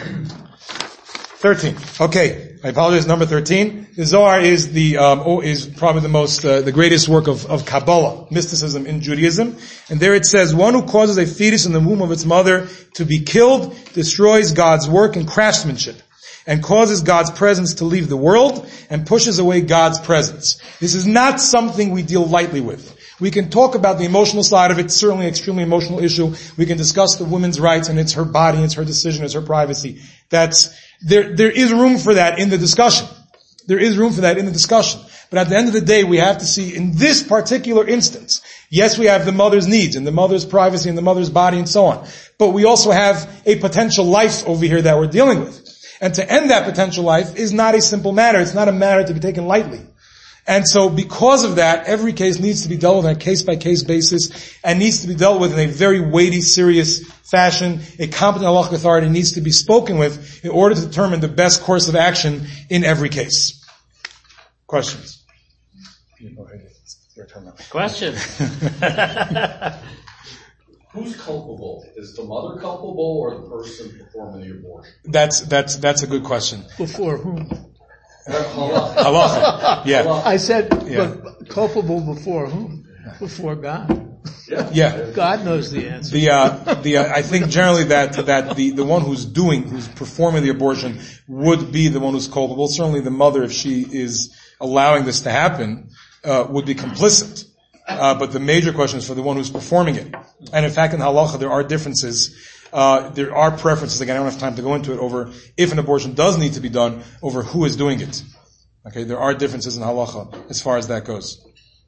thirteen. Okay. I apologize, number thirteen. The Zohar is the, um, is probably the most, uh, the greatest work of, of Kabbalah, mysticism in Judaism. And there it says, one who causes a fetus in the womb of its mother to be killed destroys God's work and craftsmanship, and causes God's presence to leave the world, and pushes away God's presence. This is not something we deal lightly with. We can talk about the emotional side of it, certainly an extremely emotional issue. We can discuss the woman's rights, and it's her body, it's her decision, it's her privacy. That's, there, there is room for that in the discussion. There is room for that in the discussion. But at the end of the day, we have to see in this particular instance, yes, we have the mother's needs and the mother's privacy and the mother's body and so on. But we also have a potential life over here that we're dealing with. And to end that potential life is not a simple matter. It's not a matter to be taken lightly. And so because of that, every case needs to be dealt with on a case-by-case basis and needs to be dealt with in a very weighty, serious fashion. A competent halachic authority needs to be spoken with in order to determine the best course of action in every case. Questions? Question. Who's culpable? Is the mother culpable or the person performing the abortion? That's, that's, that's a good question. Before whom? Halacha. Yeah. I said, Yeah. but culpable before whom? Before God. Yeah. God knows the answer. The, uh, the, uh, I think generally that, that the, the one who's doing, who's performing the abortion would be the one who's culpable. Certainly the mother, if she is allowing this to happen, uh, would be complicit. Uh, but the major question is for the one who's performing it. And in fact, in halacha, there are differences. Uh, there are preferences. Again, I don't have time to go into it over if an abortion does need to be done, over who is doing it. Okay, there are differences in halacha as far as that goes.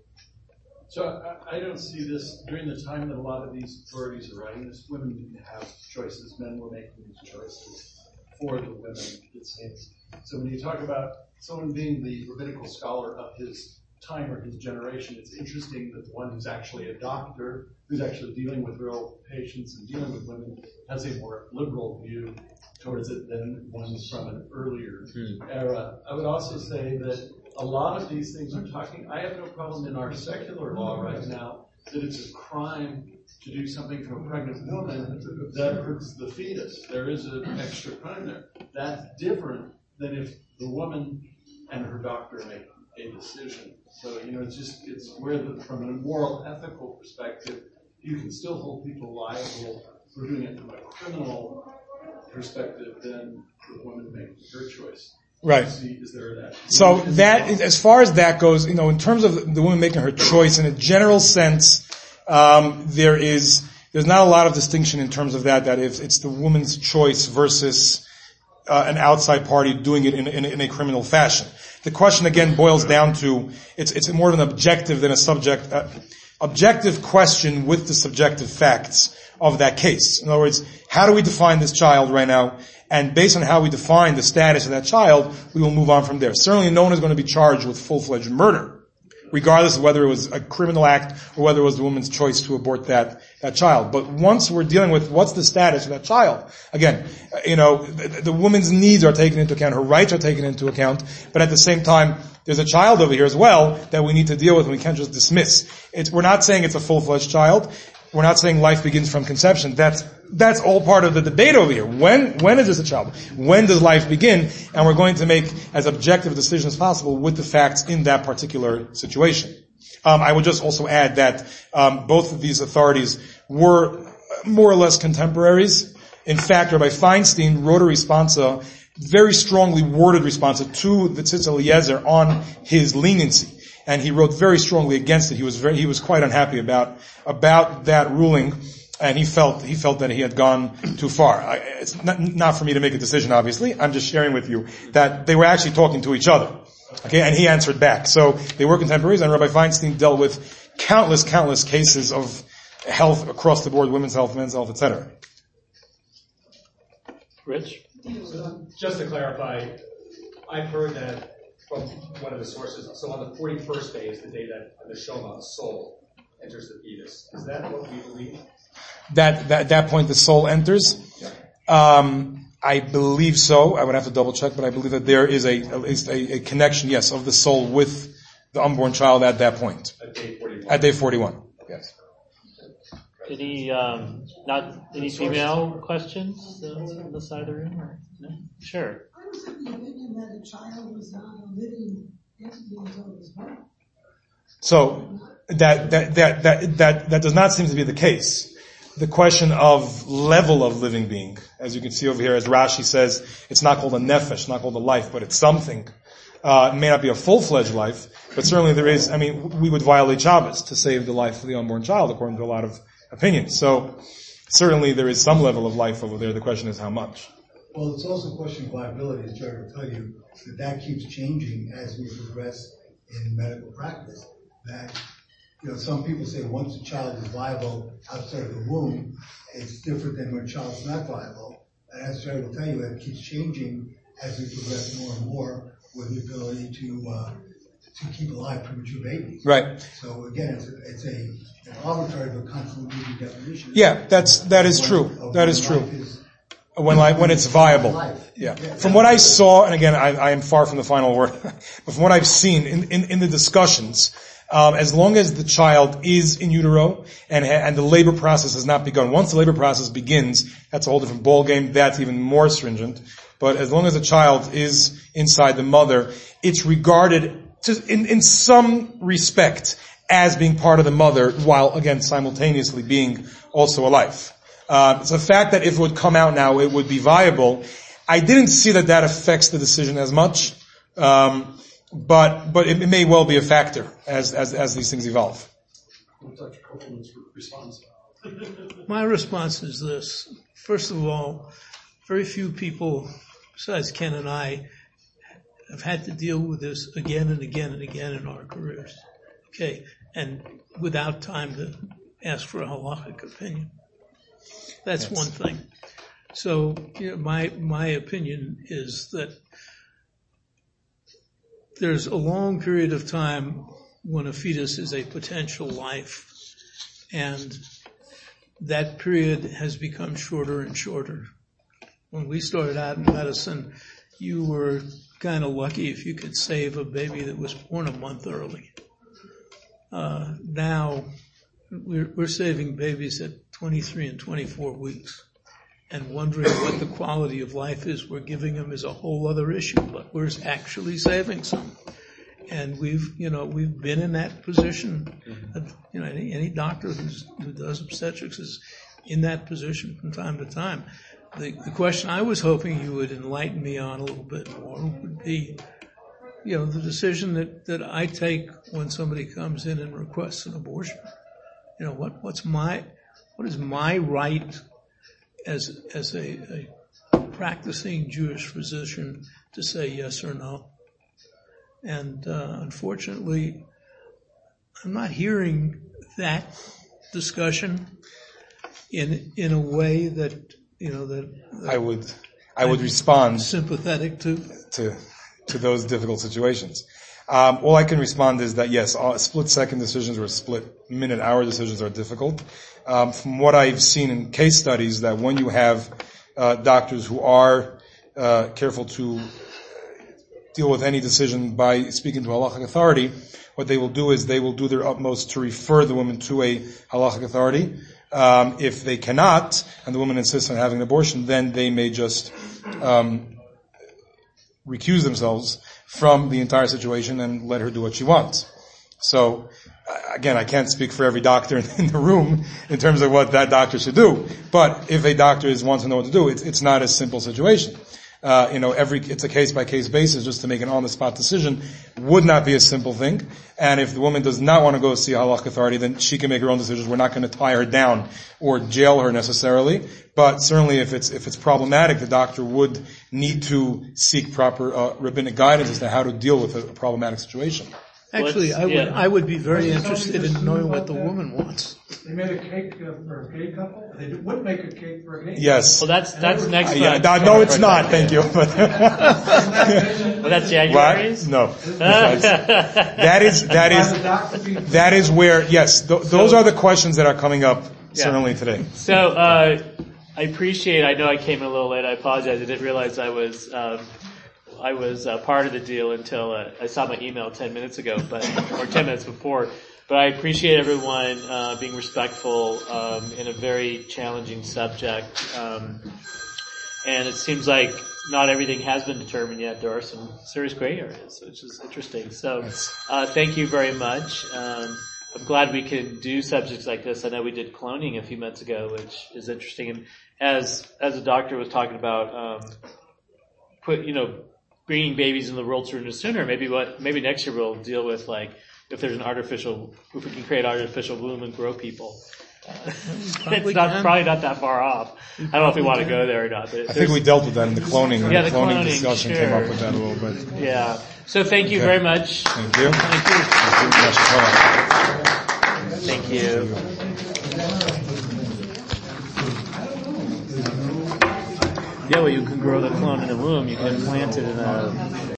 So I, I don't see this during the time that a lot of these authorities are writing this. Women didn't have choices; men were making these choices for the women. It seems. So when you talk about someone being the rabbinical scholar of his time or his generation, it's interesting that the one who's actually a doctor, who's actually dealing with real patients and dealing with women, has a more liberal view towards it than ones from an earlier hmm. era. I would also say that a lot of these things are talking, I have no problem in our secular law right now that it's a crime to do something to a pregnant woman that hurts the fetus. There is an extra crime there. That's different than if the woman and her doctor make a decision. So, you know, it's just, it's where the, from a moral, ethical perspective, you can still hold people liable for doing it from a criminal perspective than the woman making her choice. Right. See, is there that? So that, as far as that goes, you know, in terms of the woman making her choice, in a general sense, um, there is, there's not a lot of distinction in terms of that, that if it's the woman's choice versus uh, an outside party doing it in, in, in a criminal fashion. The question again boils down to, it's, it's more of an objective than a subject, uh, objective question with the subjective facts of that case. In other words, how do we define this child right now? And based on how we define the status of that child, we will move on from there. Certainly no one is going to be charged with full-fledged murder, regardless of whether it was a criminal act or whether it was the woman's choice to abort that, that child. But once we're dealing with what's the status of that child, again, you know, the, the woman's needs are taken into account, her rights are taken into account, but at the same time, there's a child over here as well that we need to deal with and we can't just dismiss. It's, we're not saying it's a full-fledged child. We're not saying life begins from conception. That's, that's all part of the debate over here. When, when is this a child? When does life begin? And we're going to make as objective a decision as possible with the facts in that particular situation. Um, I would just also add that, um, both of these authorities were more or less contemporaries. In fact, Rabbi Feinstein wrote a responsa, very strongly worded responsa to the Tzitz Eliezer on his leniency. And he wrote very strongly against it. He was very, he was quite unhappy about, about that ruling. And he felt, he felt that he had gone too far. I, it's not, not for me to make a decision, obviously. I'm just sharing with you that they were actually talking to each other. Okay, and he answered back. So they were contemporaries, and Rabbi Feinstein dealt with countless, countless cases of health across the board, women's health, men's health, et cetera. Rich? So just to clarify, I've heard that from one of the sources, so on the forty-first day is the day that the Neshama, soul, enters the fetus. Is that what we believe? That, that, at that point the soul enters? Yeah. Um, I believe so. I would have to double check, but I believe that there is a, a, a connection, yes, of the soul with the unborn child at that point. At day forty-one. At day forty-one, yes. Any, um, not, any female questions uh, on the side of the room? Or, no? Sure. I was of the opinion that a child was not a living entity until it was born. So, that, that, that, that, that, that does not seem to be the case. The question of level of living being, as you can see over here, as Rashi says, it's not called a nefesh, not called a life, but it's something. Uh, it may not be a full-fledged life, but certainly there is, I mean, we would violate Shabbos to save the life of the unborn child, according to a lot of opinions. So, certainly there is some level of life over there. The question is how much. Well, it's also a question of viability, as Jerry will tell you, that that keeps changing as we progress in medical practice. That, you know, some people say once a child is viable outside of the womb, it's different than when a child's not viable. And as Jerry will tell you, that keeps changing as we progress more and more with the ability to uh, to keep alive premature babies. Right. So again, it's a, it's a an arbitrary but constantly moving definition. Yeah, that's that is true. That is true. Is, When life, when it's viable. Yeah. From what I saw, and again, I, I am far from the final word, but from what I've seen in, in, in the discussions, Um, as long as the child is in utero and, ha- and the labor process has not begun. Once the labor process begins, that's a whole different ballgame. That's even more stringent. But as long as the child is inside the mother, it's regarded to, in, in some respect as being part of the mother, while again simultaneously being also alive. Uh, it's a fact that if it would come out now, it would be viable. I didn't see that that affects the decision as much, um, but but it, it may well be a factor as as as these things evolve. Doctor Copeland's response. My response is this. First of all, very few people, besides Ken and I, have had to deal with this again and again and again in our careers. Okay, and without time to ask for a halachic opinion. That's yes. one thing. So, you know, my my opinion is that there's a long period of time when a fetus is a potential life, and that period has become shorter and shorter. When we started out in medicine, you were kind of lucky if you could save a baby that was born a month early. Uh, now, we're, we're saving babies at twenty-three and twenty-four weeks. And wondering what the quality of life is we're giving them is a whole other issue, but we're actually saving some. And we've, you know, we've been in that position. Mm-hmm. You know, any, any doctor who's, who does obstetrics is in that position from time to time. The, the question I was hoping you would enlighten me on a little bit more would be, you know, the decision that, that I take when somebody comes in and requests an abortion. You know, what, what's my, what is my right as as a, a practicing Jewish physician to say yes or no. And uh, unfortunately, I'm not hearing that discussion in in a way that, you know, that, that I would I would I'm respond sympathetic to to to those difficult situations. Um, all I can respond is that yes, uh, split-second decisions or split-minute-hour decisions are difficult. Um, from what I've seen in case studies, that when you have uh, doctors who are uh, careful to deal with any decision by speaking to halachic authority, what they will do is they will do their utmost to refer the woman to a halachic authority. Um, if they cannot, and the woman insists on having an abortion, then they may just um, recuse themselves from the entire situation and let her do what she wants. So, again, I can't speak for every doctor in the room in terms of what that doctor should do. But if a doctor is wants to know what to do, it's, it's not a simple situation. Uh, you know, every, it's a case by case basis. Just to make an on the spot decision would not be a simple thing. And if the woman does not want to go see a halachic authority, then she can make her own decisions. We're not going to tie her down or jail her necessarily. But certainly if it's, if it's problematic, the doctor would need to seek proper, uh, rabbinic guidance as to how to deal with a, a problematic situation. Actually, I would, yeah. I would be very interested in knowing what the woman wants. They made a cake uh, for a gay couple? They would make a cake for a gay couple. Yes. Well, that's, that's next Uh, yeah, month. no, no, it's not, thank you. Well, that's January's? What? No. that is, that is, that is where, yes, th- those So- are the questions that are coming up Yeah. certainly today. So, uh, I appreciate, I know I came in a little late, I apologize, I didn't realize I was, um, I was uh, part of the deal until uh, I saw my email ten minutes ago, but or ten minutes before. But I appreciate everyone uh, being respectful um, in a very challenging subject. Um, and it seems like not everything has been determined yet. There are some serious gray areas, which is interesting. So uh, thank you very much. Um, I'm glad we can do subjects like this. I know we did cloning a few months ago, which is interesting. And as as the doctor was talking about, um, put you know. bringing babies in the world sooner and sooner. Maybe what, maybe next year we'll deal with like, if there's an artificial, if we can create artificial womb and grow people. Uh, it's not, can. probably not that far off. I don't know if we want to go there or not. But I think we dealt with that in the cloning. Yeah, the the cloning, cloning, discussion sure. came up with that a little bit. Yeah. So thank you Okay. very much. Thank you. Thank you. Thank you. Thank you. Yeah, well, you can grow the clone in a womb. You can implant it in a